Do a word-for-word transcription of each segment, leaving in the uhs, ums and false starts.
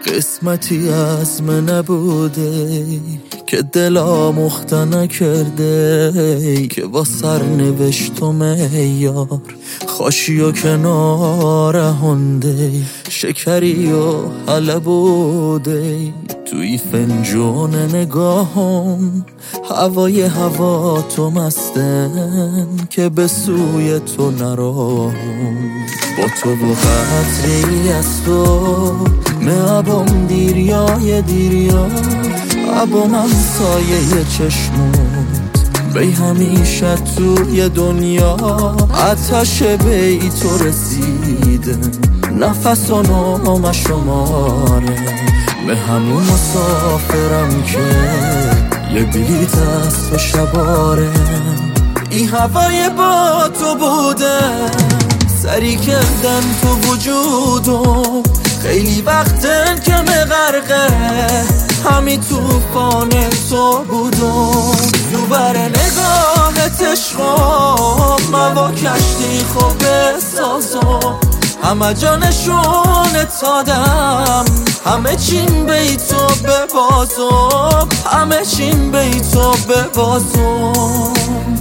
قسمتی از من نبوده که دلا مخت نکرده، که با سرنوشت و معیار خاشی و کنار هنده، شکری و حله بوده توی فنجون نگاهم. هوای هوا تو مستن که به سوی تو نراهم. با تو و قطری از تو معبام دیریای دیریا، عبام همسایه چشموت بی همیشه توی دنیا. آتش بی تو رسیده نفس و نام شماره، به همون مسافرم که یه بلیت از تو شباره. این هوای با تو بوده سری کردن تو وجودم، خیلی وقتن که مغرقه همی توفان تو بودم. دوباره نگاهت عشقم موا کشتی خوب سازم، همه جا نشونت دادم، همه چیم بی تو ببازم، همه چیم بی تو ببازم.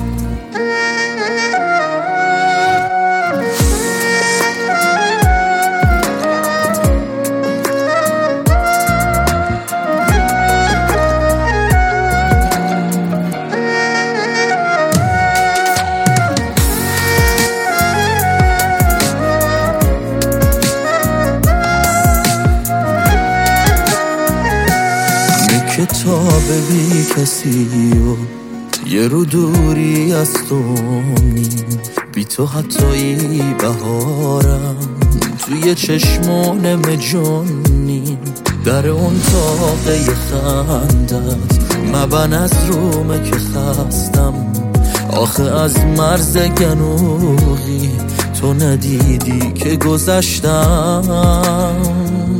کتاب بی کسی و یه رو دوری از تو نیم، بی تو حتی ای بهارم توی چشمانم جنیم. در اون تاقه خندت مبن از رومه که خستم، آخه از مرز گنوغی تو ندیدی که گذشتم.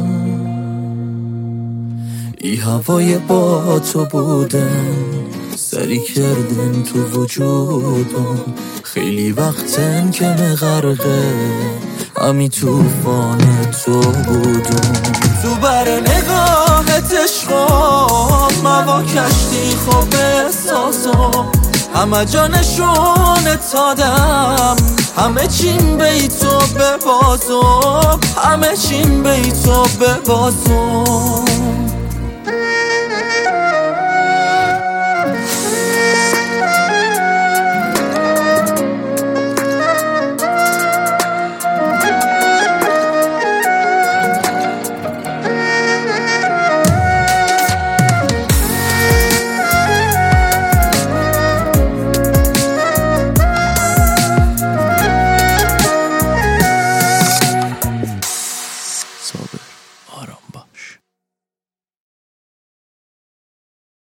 ای هوای با تو بودن سری کردن تو وجودم، خیلی وقتن که مغرقه همی توفان تو بودم. تو بر نگاهت عشقم موا کشتی خوب سازم، همه جا نشونت دادم، همه چیم بی تو ببازم، همه چیم بی تو ببازم.